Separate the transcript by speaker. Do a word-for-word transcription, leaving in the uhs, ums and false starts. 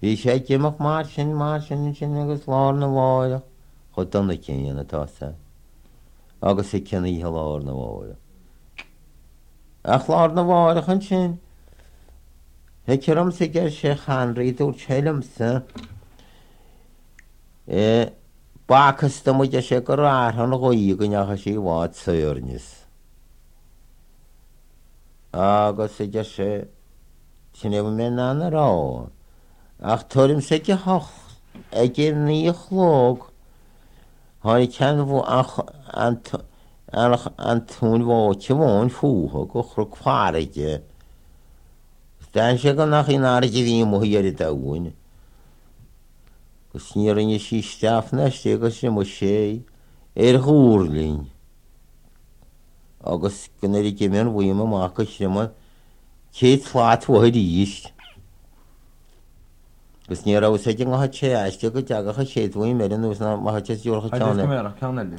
Speaker 1: Bhí sé gimach mar sin mar sin sin agus lá na bháile chu donna céanana tása. Agus sé cinna í lá na bháile. Ach lá na bháile chun sin. He cearm sa gur sé chanraíú téilimsa báchas do muide sé go ráthanna goí go necha sí bháid saornis. Agus sé de sé sin éh mé ná rá. Ach tuairim sé de hoch ag gé ní chlóg tháinig cean bh an tún bháte bháin fuútha go chur cháide. Tá sé go nach in áide bhí mthiar dahain. Go sníarinne sí steafna sé go sé mu sé ar thuúrlín. Agus gnéir gimén bhuiime amach go siime cé tláthhaid íist. Gus ní rah sé an gathe sé eiste go deagacha séadhhaim mé an úsna maithe dúorcha teanna.